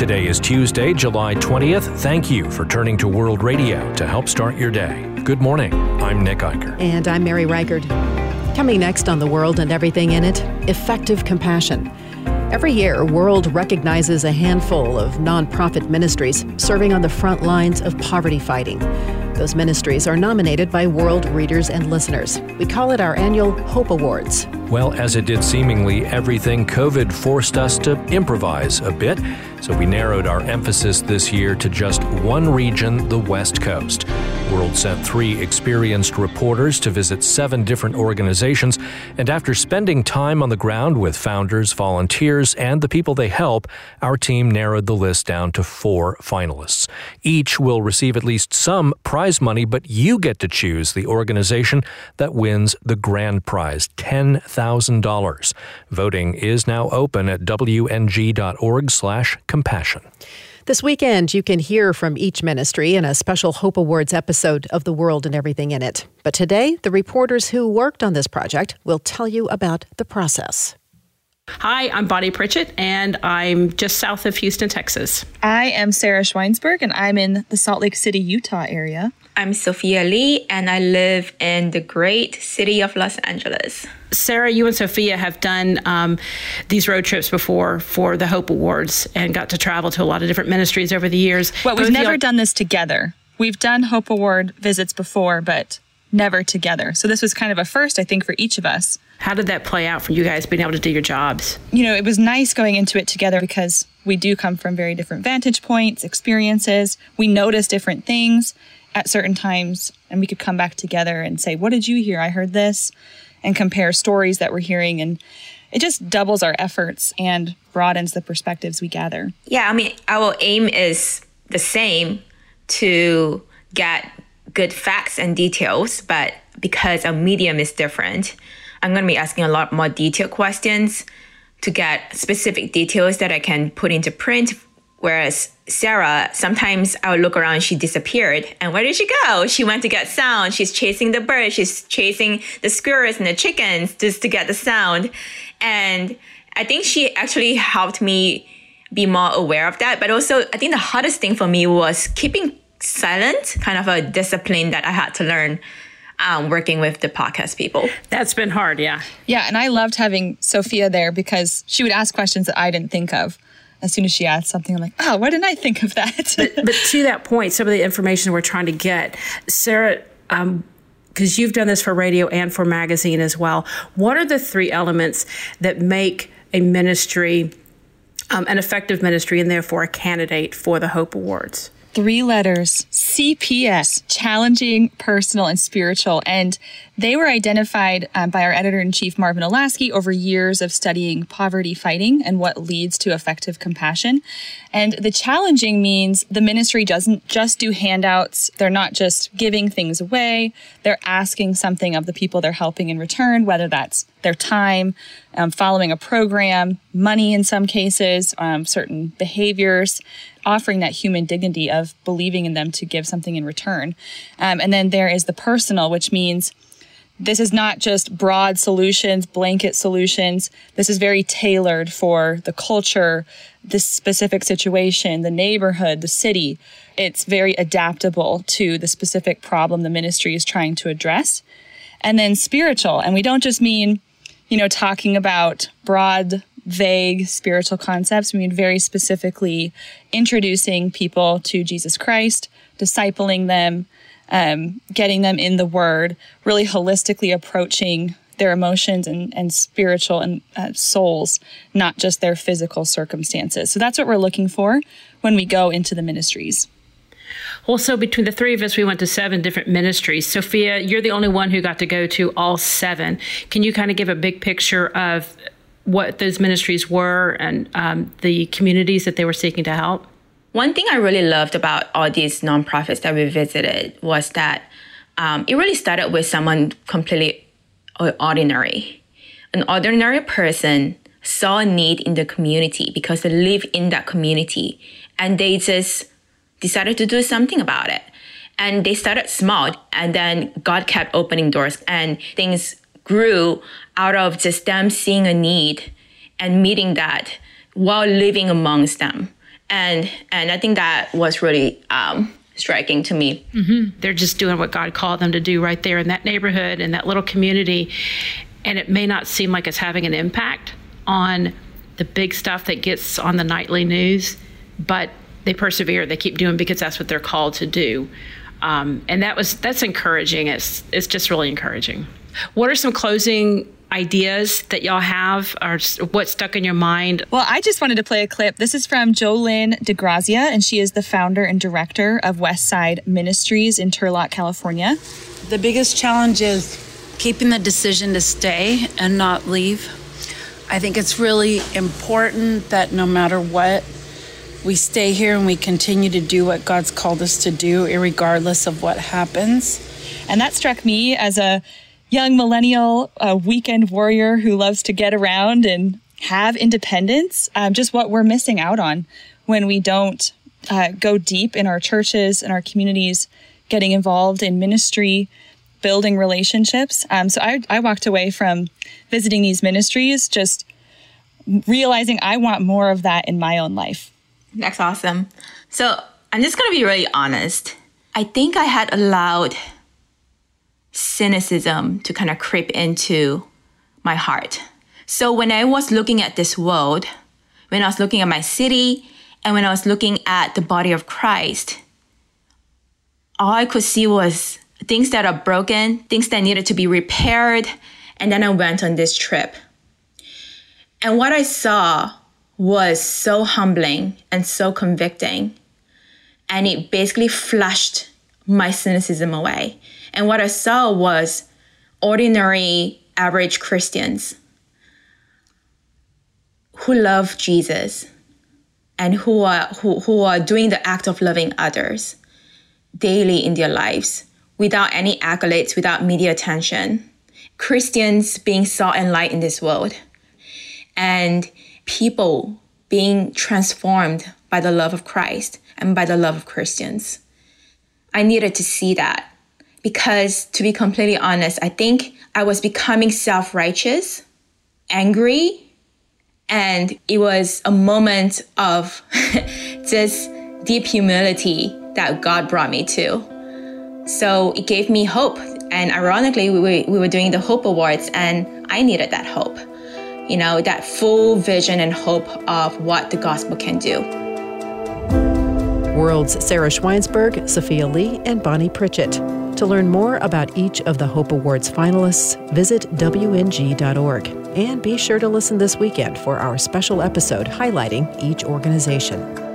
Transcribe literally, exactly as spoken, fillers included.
Today is Tuesday, July twentieth. Thank you for turning to World Radio to help start your day. Good morning. I'm Nick Eicher. And I'm Mary Reichard. Coming next on The World and Everything in It, effective compassion. Every year, World recognizes a handful of nonprofit ministries serving on the front lines of poverty fighting. Those ministries are nominated by World readers and listeners. We call it our annual Hope Awards. Well, as it did seemingly everything, COVID forced us to improvise a bit, so we narrowed our emphasis this year to just one region, the West Coast. World sent three experienced reporters to visit seven different organizations, and after spending time on the ground with founders, volunteers, and the people they help, our team narrowed the list down to four finalists. Each will receive at least some prize money, but you get to choose the organization that wins the grand prize, ten thousand dollars. Voting is now open at W N G dot org slash compassion. This weekend, you can hear from each ministry in a special Hope Awards episode of The World and Everything in It. But today, the reporters who worked on this project will tell you about the process. Hi, I'm Bonnie Pritchett, and I'm just south of Houston, Texas. I am Sarah Schweinsberg, and I'm in the Salt Lake City, Utah area. I'm Sophia Lee, and I live in the great city of Los Angeles. Sarah, you and Sophia have done um, these road trips before for the Hope Awards and got to travel to a lot of different ministries over the years. Well, we've Both never y'all- done this together. We've done Hope Award visits before, but never together. So this was kind of a first, I think, for each of us. How did that play out for you guys being able to do your jobs? You know, it was nice going into it together because we do come from very different vantage points, experiences. We notice different things at certain times, and we could come back together and say, what did you hear? I heard this, and compare stories that we're hearing. And it just doubles our efforts and broadens the perspectives we gather. Yeah, I mean, our aim is the same, to get good facts and details, but because our medium is different, I'm going to be asking a lot more detailed questions to get specific details that I can put into print. Whereas Sarah, sometimes I would look around and she disappeared. And where did she go? She went to get sound. She's chasing the birds. She's chasing the squirrels and the chickens just to get the sound. And I think she actually helped me be more aware of that. But also, I think the hardest thing for me was keeping silent, kind of a discipline that I had to learn um, working with the podcast people. That's been hard, yeah. Yeah, and I loved having Sophia there because she would ask questions that I didn't think of. As soon as she asked something, I'm like, oh, why didn't I think of that? but, but to that point, some of the information we're trying to get, Sarah, um, because you've done this for radio and for magazine as well, what are the three elements that make a ministry um, an effective ministry and therefore a candidate for the Hope Awards? Three letters, C P S, challenging, personal, and spiritual. And they were identified um, by our editor-in-chief, Marvin Olasky, over years of studying poverty fighting and what leads to effective compassion. And the challenging means the ministry doesn't just do handouts. They're not just giving things away. They're asking something of the people they're helping in return, whether that's their time, um, following a program, money in some cases, um, certain behaviors, offering that human dignity of believing in them to give something in return. Um, and then there is the personal, which means this is not just broad solutions, blanket solutions. This is very tailored for the culture, this specific situation, the neighborhood, the city. It's very adaptable to the specific problem the ministry is trying to address. And then spiritual, and we don't just mean, you know, talking about broad, vague spiritual concepts. We mean very specifically introducing people to Jesus Christ, discipling them, um, getting them in the Word, really holistically approaching their emotions and, and spiritual and uh, souls, not just their physical circumstances. So that's what we're looking for when we go into the ministries. Well, so between the three of us, we went to seven different ministries. Sophia, you're the only one who got to go to all seven. Can you kind of give a big picture of what those ministries were and um, the communities that they were seeking to help? One thing I really loved about all these nonprofits that we visited was that um, it really started with someone completely ordinary. An ordinary person saw a need in the community because they live in that community, and they just decided to do something about it. And they started small, and then God kept opening doors, and things grew out of just them seeing a need and meeting that while living amongst them. And and I think that was really um, striking to me. Mm-hmm. They're just doing what God called them to do right there in that neighborhood, in that little community. And it may not seem like it's having an impact on the big stuff that gets on the nightly news, but they persevere. They keep doing because that's what they're called to do. Um, and that was that's encouraging. It's it's just really encouraging. What are some closing ideas that y'all have, or what stuck in your mind? Well, I just wanted to play a clip. This is from Jolynn DeGrazia, and she is the founder and director of Westside Ministries in Turlock, California. The biggest challenge is keeping the decision to stay and not leave. I think it's really important that no matter what, we stay here and we continue to do what God's called us to do, irregardless of what happens. And that struck me as a young millennial, a weekend warrior who loves to get around and have independence, um, just what we're missing out on when we don't uh, go deep in our churches and our communities, getting involved in ministry, building relationships. Um, so I, I walked away from visiting these ministries just realizing I want more of that in my own life. That's awesome. So I'm just going to be really honest. I think I had allowed cynicism to kind of creep into my heart. So when I was looking at this world, when I was looking at my city, and when I was looking at the body of Christ, all I could see was things that are broken, things that needed to be repaired. And then I went on this trip. And what I saw was so humbling and so convicting. And it basically flushed my cynicism away. And what I saw was ordinary, average Christians who love Jesus and who are who, who are doing the act of loving others daily in their lives without any accolades, without media attention. Christians being salt and light in this world. And people being transformed by the love of Christ and by the love of Christians. I needed to see that because, to be completely honest, I think I was becoming self-righteous, angry, and it was a moment of just deep humility that God brought me to. So it gave me hope. And ironically, we were, we were doing the Hope Awards, and I needed that hope. You know, that full vision and hope of what the gospel can do. World's Sarah Schweinsberg, Sophia Lee, and Bonnie Pritchett. To learn more about each of the Hope Awards finalists, visit W N G dot org. And be sure to listen this weekend for our special episode highlighting each organization.